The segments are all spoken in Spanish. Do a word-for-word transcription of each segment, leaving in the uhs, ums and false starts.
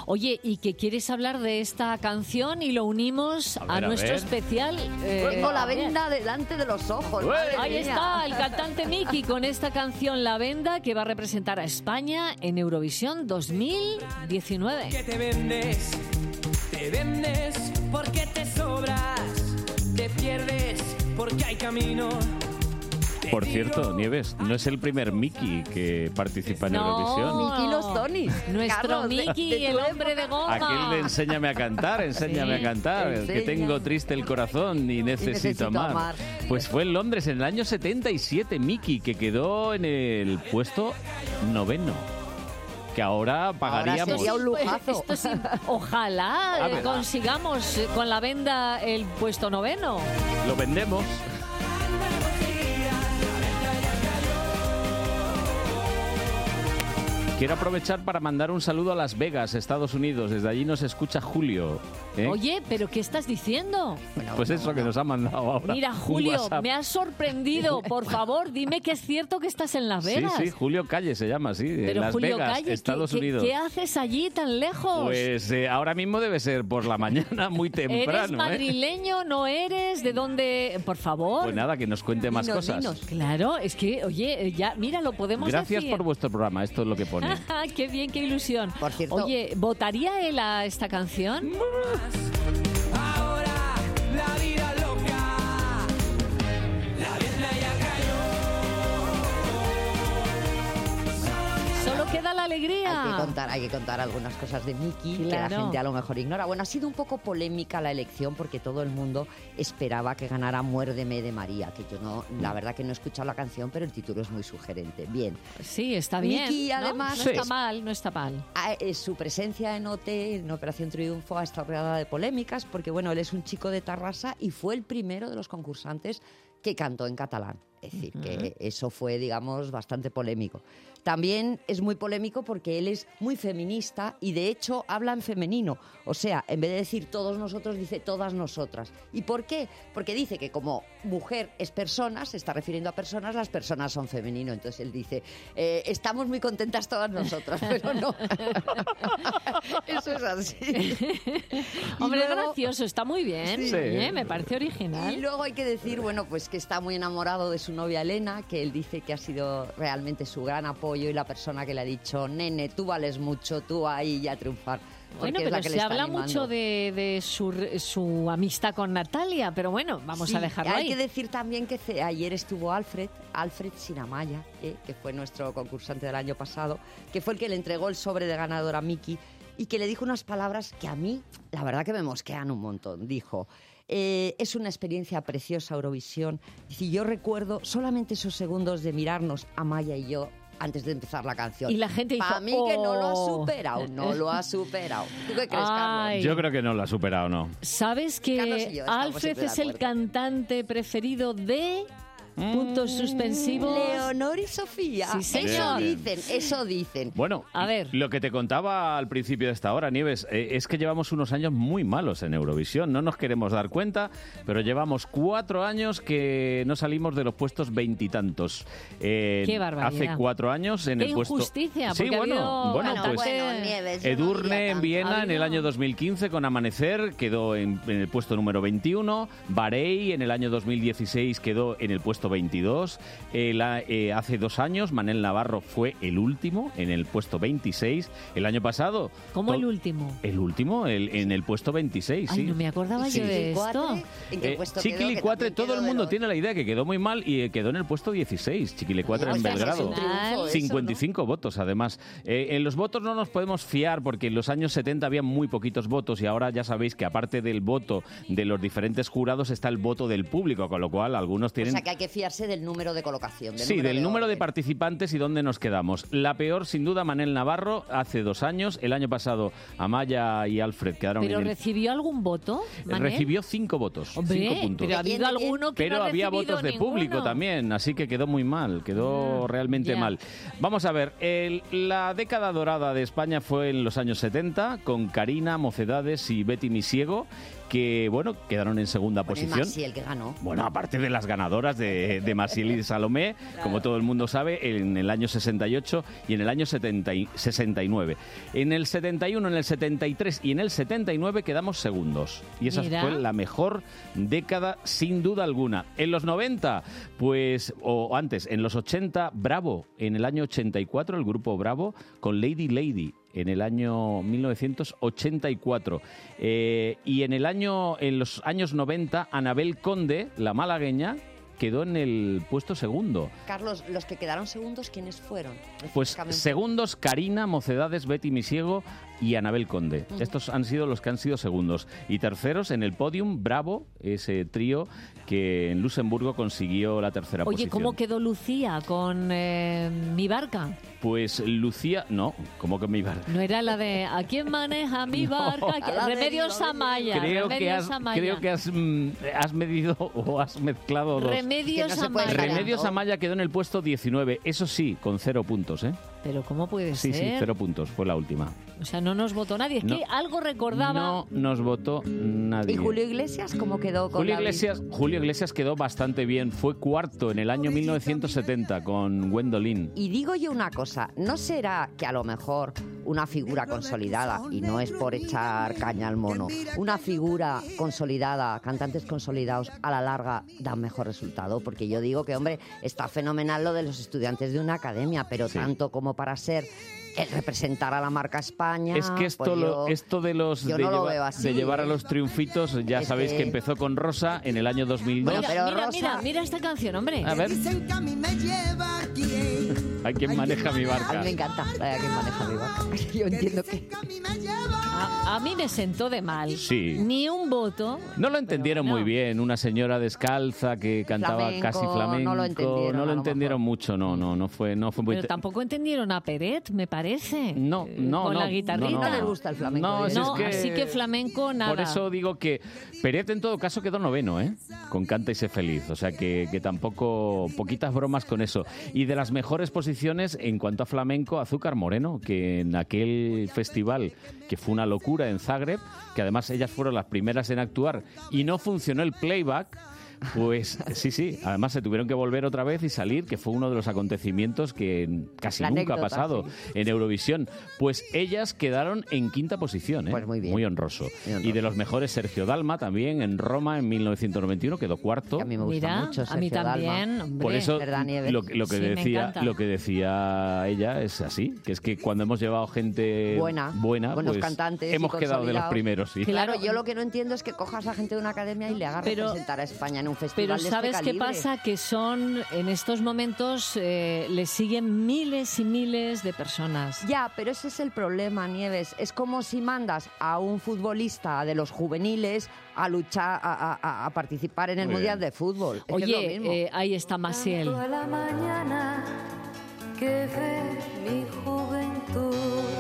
Oye, ¿y qué quieres hablar de esta canción? Y lo unimos a, a, ver, a nuestro ver. especial. Eh, Tengo la venda delante de los ojos. Ahí mía. está el cantante Miki con esta canción La Venda, que va a representar a España en Eurovisión dos mil diecinueve. Que te vendes, te vendes porque te sobras, te pierdes porque hay camino. Por cierto, Nieves, no es el primer Miki que participa en no, Eurovisión. Miki los Tonis. Nuestro Miki, el hombre de goma. Aquel de Enséñame a cantar, enséñame sí, a cantar, enseña. Que tengo triste el corazón y necesito, y necesito amar. amar. Pues fue en Londres en el año setenta y siete, Miki, que quedó en el puesto noveno. Que ahora pagaríamos. Ahora sería un lujazo. Esto sí, ojalá eh, consigamos con La Venda el puesto noveno. Lo vendemos. Quiero aprovechar para mandar un saludo a Las Vegas, Estados Unidos. Desde allí nos escucha Julio. ¿eh? Oye, ¿pero qué estás diciendo? Bueno, pues eso no, que nos ha mandado ahora. Mira, Julio, me has sorprendido. Por favor, dime que es cierto que estás en Las Vegas. Sí, sí, Julio Calle se llama así. Pero en Las Julio Vegas, Calle, Estados ¿qué, Unidos. ¿qué, ¿qué haces allí tan lejos? Pues eh, ahora mismo debe ser por la mañana, muy temprano. ¿Eres madrileño? ¿eh? ¿No eres? ¿De dónde? Por favor. Pues nada, que nos cuente más dinos, cosas. Dinos. Claro, es que, oye, ya, mira, lo podemos Gracias decir. por vuestro programa, esto es lo que pone. Qué bien, qué ilusión. Por cierto, oye, ¿votaría él a esta canción? Ahora la vida loca, la venda ya cayó. Solo queda la alegría. Hay que contar, hay que contar algunas cosas de Miki claro. que la gente a lo mejor ignora. Bueno, ha sido un poco polémica la elección porque todo el mundo esperaba que ganara Muérdeme de María, que yo no, la verdad que no he escuchado la canción, pero el título es muy sugerente. Bien. Sí, está bien. Miki, ¿no? además, no sí. está mal, no está mal. A, eh, su presencia en O T, en Operación Triunfo, ha estado rodeada de polémicas porque, bueno, él es un chico de Tarrasa y fue el primero de los concursantes que cantó en catalán. Es decir, uh-huh. que eso fue, digamos, bastante polémico. También es muy polémico porque él es muy feminista y, de hecho, habla en femenino. O sea, en vez de decir todos nosotros, dice todas nosotras. ¿Y por qué? Porque dice que como mujer es persona, se está refiriendo a personas, las personas son femenino. Entonces él dice, eh, estamos muy contentas todas nosotras, pero no. Eso es así. Hombre, luego, gracioso, está muy bien. Sí. ¿eh? Me parece original. Y luego hay que decir, bueno, pues que está muy enamorado de su novia Elena, que él dice que ha sido realmente su gran apoyo y la persona que le ha dicho, nene, tú vales mucho, tú ahí ya a triunfar. Bueno, pero se habla animando. mucho de, de su, su amistad con Natalia, pero bueno, vamos sí, a dejarlo hay ahí. Hay que decir también que ayer estuvo Alfred, Alfred Sinamaya, ¿eh? que fue nuestro concursante del año pasado, que fue el que le entregó el sobre de ganador a Miki y que le dijo unas palabras que a mí, la verdad que me mosquean un montón. Dijo... Eh, es una experiencia preciosa Eurovisión. Dice, yo recuerdo solamente esos segundos de mirarnos Amaya y yo antes de empezar la canción. Y la gente dijo, para mí oh. que no lo ha superado, no lo ha superado. ¿Tú qué crees, Ay. Carlos? Yo creo que no lo ha superado, ¿no? ¿Sabes que yo Alfred es el cantante preferido de... puntos suspensivos? Leonor y Sofía. Sí, señor. Eso dicen, eso dicen. Bueno, a ver. Lo que te contaba al principio de esta hora, Nieves, eh, es que llevamos unos años muy malos en Eurovisión. No nos queremos dar cuenta, pero llevamos cuatro años que no salimos de los puestos veintitantos. Eh, Qué barbaridad. Hace cuatro años en Qué el puesto... injusticia, porque sí, ha bueno, habido bueno, cantantes- pues bueno, Nieves, yo no Edurne diría en tanto. Viena Ha en el habido- año dos mil quince con Amanecer quedó en, en el puesto número veintiuno. Barei en el año dos mil dieciséis quedó en el puesto veintidós. Eh, la, eh, hace dos años Manel Navarro fue el último en el puesto veintiséis. El año pasado... ¿Cómo to- el último? El último, el, en el puesto veintiséis, Ay, sí. no me acordaba ¿Y yo de Chiquilicuatre? esto. ¿En qué Eh, puesto quedó? Que Chiquilicuatre, también todo quedó el de mundo los- tiene la idea que quedó muy mal y eh, quedó en el puesto dieciséis. Chiquilicuatre O en sea, que es Belgrado. un triunfo eso, cincuenta y cinco votos, además. Eh, en los votos no nos podemos fiar porque en los años setenta había muy poquitos votos y ahora ya sabéis que aparte del voto de los diferentes jurados está el voto del público, con lo cual algunos O tienen... sea, que hay que fiarse del número de colocación. Del Sí, del número de orden. participantes y dónde nos quedamos. La peor, sin duda, Manel Navarro, hace dos años. El año pasado, Amaya y Alfred quedaron ¿Pero en el... recibió algún voto, Manel? Recibió cinco votos, Hombre, cinco puntos. pero ha habido alguno que Pero no ha había recibido votos de ninguno. público también, así que quedó muy mal, quedó Ah, realmente ya. mal. Vamos a ver, el- la década dorada de España fue en los años setenta, con Karina, Mocedades y Betty Misiego, que, bueno, quedaron en segunda Con el posición. Masi, el que ganó. Bueno, aparte de las ganadoras de, de, de Maciel y de Salomé, como todo el mundo sabe, en el año sesenta y ocho y en el año setenta y, sesenta y nueve. En el setenta y uno, en el setenta y tres y en el setenta y nueve quedamos segundos. Y esa Mira. fue la mejor década, sin duda alguna. En los noventa, pues, o antes, en los ochenta, Bravo. En el año ochenta y cuatro, el grupo Bravo, con Lady Lady. En el año mil novecientos ochenta y cuatro. Eh, y en el año, en los años noventa, Anabel Conde, la malagueña, quedó en el puesto segundo. Carlos, los que quedaron segundos, ¿quiénes fueron? Pues Refrescame un poco. segundos, Karina, Mocedades, Betty Misiego y Anabel Conde. Ujú. Estos han sido los que han sido segundos. Y terceros en el podium, Bravo, ese trío que en Luxemburgo consiguió la tercera Oye, posición. ¿cómo quedó Lucía con eh, Mi Barca? Pues Lucía, no, ¿cómo que mi barca? No era la de ¿a quién maneja mi No. barca? A la Remedios deriva, Amaya. Creo que, Remedios has, Amaya. creo que has, mm, has medido o has mezclado dos. Remedios Que no se puede Amaya. saber. Remedios Amaya quedó en el puesto diecinueve, eso sí, con cero puntos, ¿eh? Pero ¿cómo puede Sí, ser? sí, cero puntos, fue la última. O sea, no nos votó nadie. Es No. que algo recordaba. No nos votó nadie. ¿Y Julio Iglesias cómo quedó con Julio la- Iglesias, Julio Iglesias quedó bastante bien, fue cuarto en el año mil novecientos setenta con Gwendolyn. Y digo yo una cosa, ¿no será que a lo mejor una figura consolidada, y no es por echar caña al mono, una figura consolidada, cantantes consolidados, a la larga dan mejor resultado? Porque yo digo que, hombre, está fenomenal lo de los estudiantes de una academia, pero Sí. tanto como para ser el representar a la marca España... Es que esto, pues lo- yo- esto de los yo de, no lo lleva- veo así, de llevar a ¿eh? los triunfitos, ya Es sabéis que... que- empezó con Rosa en el año dos mil dos. Bueno, Mira, pero mira, Rosa- mira, mira esta canción, hombre. A ver, Dicen que a mí me lleva quién. ¿a quién maneja mi A mí me barca? encanta la de quien maneja mi barca. Yo entiendo que... Que a mí me lleva. A, a mí me sentó de mal. Sí. Ni un voto. No lo entendieron Pero muy bueno. bien, una señora descalza que cantaba Flamenco, casi flamenco, no lo entendieron, no lo a lo entendieron mejor. mucho, no, no, no fue, no fue muy. Pero tampoco entendieron a Peret, me parece. No, Eh, no, Con no, la guitarrita. no, No les gusta el flamenco, No, ¿eh? si No, es que- así que flamenco nada. Por eso digo que Peret en todo caso quedó noveno, ¿eh? Con Canta y sé feliz. O sea que, que tampoco, poquitas bromas con eso. Y de las mejores posiciones en cuanto a flamenco, Azúcar Moreno, que en aquel festival que fue una locura en Zagreb, que además ellas fueron las primeras en actuar y no funcionó el playback. Pues sí, sí, además se tuvieron que volver otra vez y salir, que fue uno de los acontecimientos que casi La nunca anécdota, ha pasado sí. en Eurovisión. Pues ellas quedaron en quinta posición, ¿eh? Pues muy bien. Muy honroso. Muy honroso. Y de los mejores, Sergio Dalma también en Roma en mil novecientos noventa y uno, quedó cuarto. Que a mí me gusta Mira, mucho a mí Sergio Dalma. también, hombre. Por eso ¿Verdad, Nieves? lo, que- lo que Sí, me decía encanta. lo que decía ella es así, que es que cuando hemos llevado gente Buena, buena buenos pues cantantes y hemos quedado de los consolidados. primeros, sí. Claro. Claro, yo lo que no entiendo es que cojas a gente de una academia y le hagas Pero- representar a España en un Pero festival de ¿sabes este qué calibre. pasa? Que son, en estos momentos, eh, le siguen miles y miles de personas. Ya, pero ese es el problema, Nieves. Es como si mandas a un futbolista de los juveniles a luchar, a, a- a participar en el Muy Mundial bien. de Fútbol. Es que es lo Oye, mismo. eh, ahí está Maciel. Tanto a la mañana que ve mi juventud.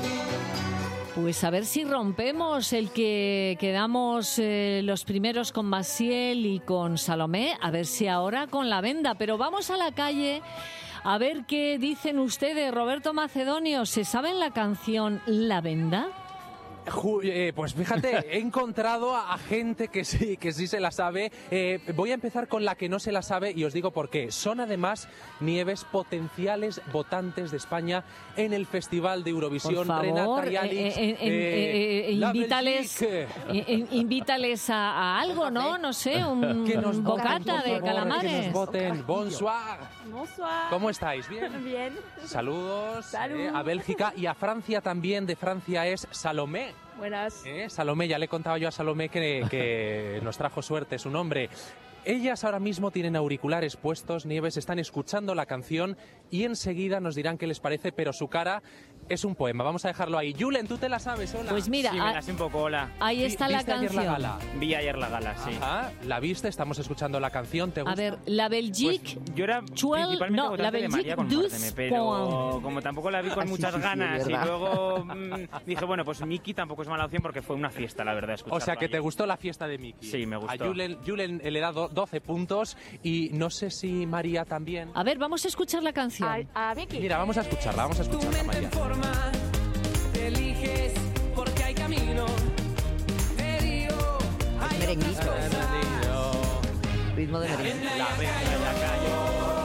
Pues a ver si rompemos el que quedamos eh, los primeros con Maciel y con Salomé, a ver si ahora con La Venda. Pero vamos a la calle a ver qué dicen ustedes. Roberto Macedonio, ¿se saben la canción La Venda? Ju- eh, pues fíjate, he encontrado a, a gente que sí, que sí se la sabe. Eh, voy a empezar con la que no se la sabe y os digo por qué. Son además, Nieves, potenciales votantes de España en el Festival de Eurovisión. Por Renata favor, Rialix, eh, eh, eh, eh, eh, la invítales, Belgique. eh, eh, invítales a, a algo, ¿no? No sé, un Que nos voten, bocata por de favor, Que calamares. nos voten. Bonsoir. Bonsoir. ¿Cómo estáis? ¿Bien? Bien. Saludos Salud. eh, a Bélgica y a Francia también. De Francia es Salomé. Buenas. Eh, Salomé, ya le contaba yo a Salomé que, que nos trajo suerte su nombre. Ellas ahora mismo tienen auriculares puestos, Nieves, están escuchando la canción y enseguida nos dirán qué les parece, pero su cara es un poema. Vamos a dejarlo ahí. Julen, ¿tú te la sabes? Hola. Pues mira, Sí, me a- la sé un poco, hola. ahí Vi- está la ¿viste ayer canción. la gala? Vi ayer la gala, sí. Ajá, la viste, estamos escuchando la canción, ¿te gusta? A ver, la Belgique... Pues yo era Twelve- principalmente no, votante la de Belgique María con douze Márteme, pero points. como tampoco la vi con Sí, muchas sí, sí, ganas y verdad. luego mm, dije, bueno, pues Miki tampoco es mala opción porque fue una fiesta, la verdad, O escucharlo sea, que te allí. gustó la fiesta de Miki. Sí, me gustó. A Julen, Julen le da do- doce puntos y no sé si María también. A ver, vamos a escuchar la canción. A, a Vicky. Mira, vamos a escucharla, vamos a Tu escucharla, mente María. en forma, te eliges porque hay camino. Te digo, hay merenguito. otras cosas. Ritmo ritmo de merengue. La venda ya cayó.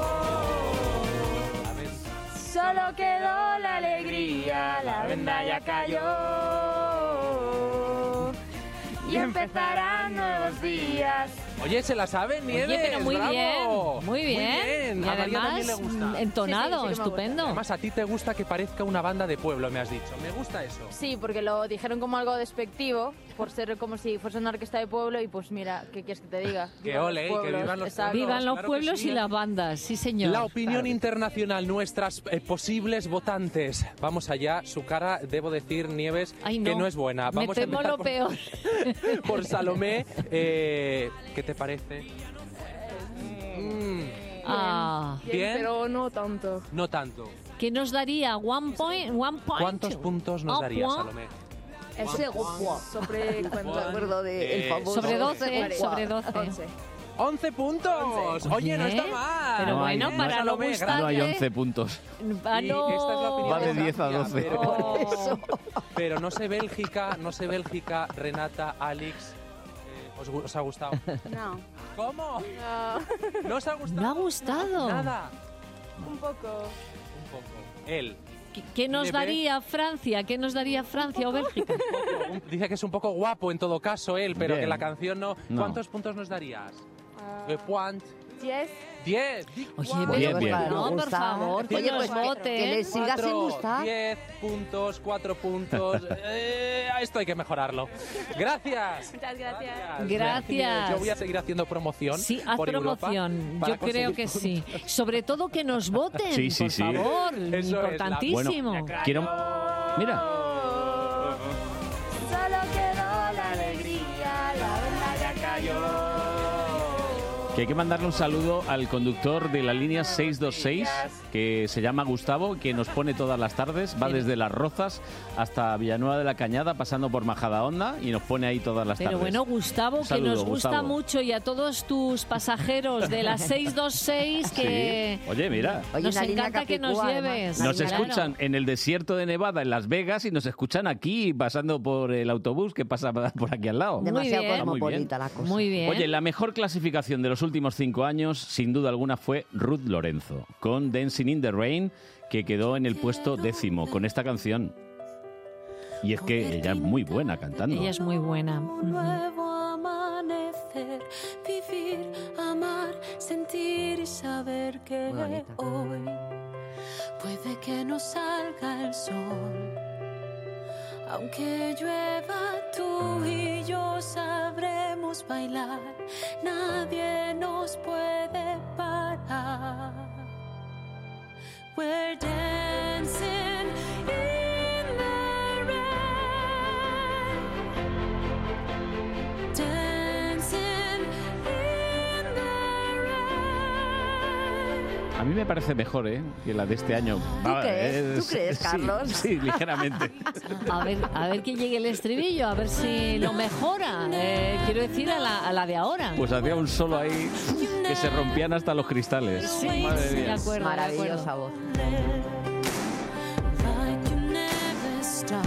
Solo quedó la alegría, la venda ya cayó. Y empezarán nuevos días. Oye, ¿se la sabe, Nieves? Oye, pero muy ¡Bravo! bien, muy bien. Muy bien. Y A María también le además, gusta. entonado, Sí, sí, sí que me estupendo. Además, a ti te gusta que parezca una banda de pueblo, me has dicho. Me gusta eso. Sí, porque lo dijeron como algo despectivo, por ser como si fuese una orquesta de pueblo, y pues mira, ¿qué quieres que te diga? Que Vivan ole, los que pueblos, vivan los exacto. pueblos. Vivan los claro que pueblos sí. y las bandas, sí señor. La opinión Claro. internacional, nuestras eh, posibles votantes. Vamos allá, su cara, debo decir, Nieves, Ay, que no. no es buena. Me Vamos a temo empezar lo por, peor. por Salomé. Eh, ¿Qué te parece? Mm, Ah, ¿Bien? Pero no tanto. no tanto. ¿qué nos daría? One point, one point. ¿Cuántos puntos nos Un daría, point. Salomé? Sobre ¿No te acuerdo del Eh, famoso? Sobre doce, once? sobre doce. ¡once puntos! Oye, no está Bien, mal. pero No hay- bueno, no para no Salomé, gustarle... No hay once puntos. Ah, Y no. esta es la opinión Va de diez a Francia, doce. Pero, Oh. pero no sé Bélgica, no sé Bélgica, Renata, Alex. eh, ¿os, gu- os ha gustado? No. ¿Cómo? No. ¿No os ha gustado? ¿No ha gustado? Nada. Un poco. Un poco. Él. ¿Qué- ¿Qué nos Bebé. daría Francia? ¿Qué nos daría Francia o Bélgica? Un- Dice que es un poco guapo en todo caso él, pero Bien. que la canción no. No. ¿Cuántos puntos nos darías? Ah, Eh, point. diez. Diez. Oye, Cuatro. Bien, pero bien. no, por Gusta. favor, que Oye, nos pues que- voten. que les siga sin Cuatro, gustar. diez puntos, cuatro puntos. Eh, a esto hay que mejorarlo. Gracias. Muchas gracias. Gracias. Yo voy a seguir haciendo promoción. Sí, haz por Europa promoción. para Yo creo conseguir que sí. puntos. Sobre todo que nos voten, Sí, sí, por sí. favor. Eso es, la- Importantísimo. Bueno, quiero... Mira, Solo quedó la alegría, la venda ya cayó. que hay que mandarle un saludo al conductor de la línea seiscientos veintiséis, que se llama Gustavo, que nos pone todas las tardes, va desde Las Rozas hasta Villanueva de la Cañada, pasando por Majadahonda, y nos pone ahí todas las Pero tardes. bueno, Gustavo, Un que saludo, nos gusta Gustavo. mucho, y a todos tus pasajeros de la seiscientos veintiséis que Sí. Oye, mira, Oye, nos una línea encanta que nos capicúa, lleves. además. nos Claro. escuchan en el desierto de Nevada, en Las Vegas, y nos escuchan aquí, pasando por el autobús que pasa por aquí al lado. Muy Demasiado bien. cosmopolita la cosa. Muy bien. Oye, la mejor clasificación de los últimos cinco años, sin duda alguna, fue Ruth Lorenzo, con Dancing in the Rain, que quedó en el puesto décimo con esta canción. Y es que ella es muy buena cantando. Ella es muy buena. Ujú. Nuevo amanecer, vivir, amar, sentir y saber que Muy bonita. hoy puede que no salga el sol. Aunque llueva, tú y yo sabremos bailar. Nadie nos puede parar. We're dancing in the rain. Dancing in the rain. A mí me parece mejor, ¿eh?, que la de este año. ¿Tú Ah, crees? ¿Tú es- crees, sí, Carlos? Sí, ligeramente. A ver, a ver que llegue el estribillo, a ver si lo mejora. Eh, quiero decir, a la, a la de ahora. Pues hacía un solo ahí que se rompían hasta los cristales. Sí, Madre sí, mía. de acuerdo, de Maravillosa acuerdo. voz. Like you never stop.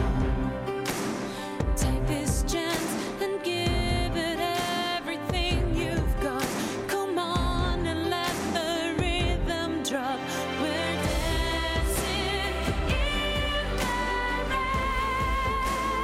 Take this chance and give it everything you've got. Come on and let the rhythm drop. We're dancing in the rain.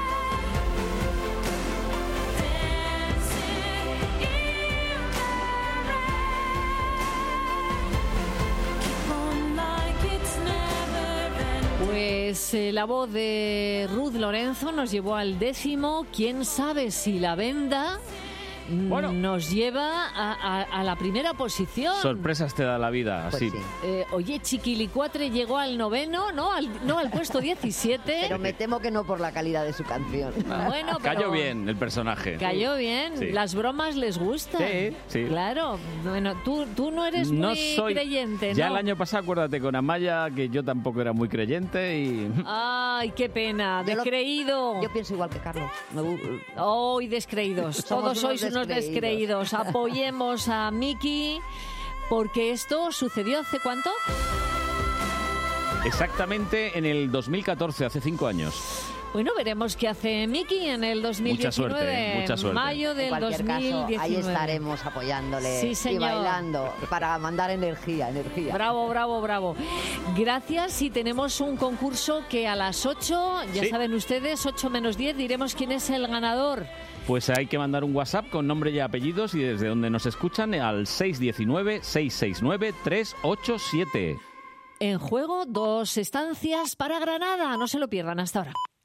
Dancing in the rain. Keep on like it's never been. Pues eh, la voz de Ruth Lorenzo nos llevó al décimo. ¿Quién sabe si la venda mm, Bueno. nos lleva a, a- a la primera posición? Sorpresas te da la vida, Pues así. sí. Eh, oye, Chiquilicuatre llegó al noveno, ¿no? Al, no, al puesto diecisiete. Pero me temo que no por la calidad de su canción. Bueno, pero Cayó bien el personaje. Cayó bien. Sí. Las bromas les gustan. Sí, sí. Claro. Bueno, tú, tú no eres No muy soy creyente, Ya ¿no? el año pasado, acuérdate, con Amaya, que yo tampoco era muy creyente y... Ay, qué pena. Yo lo- Descreído. Yo pienso igual que Carlos. Me gu- ¡Ay, descreídos! Somos Todos sois unos unos descreídos. Apoyemos a Miki, porque esto sucedió hace cuánto? Exactamente en el dos mil catorce, hace cinco años. Bueno, veremos qué hace Miki en el dos mil diecinueve. Mucha suerte, mucha suerte. Mayo del En cualquier caso, dos mil diecinueve. ahí estaremos apoyándole Sí, y señor. bailando para mandar energía, energía. Bravo, bravo, bravo. Gracias, y tenemos un concurso que a las ocho, ya Sí. saben ustedes, ocho menos diez, diremos quién es el ganador. Pues hay que mandar un WhatsApp con nombre y apellidos y desde donde nos escuchan al seis uno nueve, seis seis nueve, tres ocho siete. En juego, dos estancias para Granada. No se lo pierdan hasta ahora.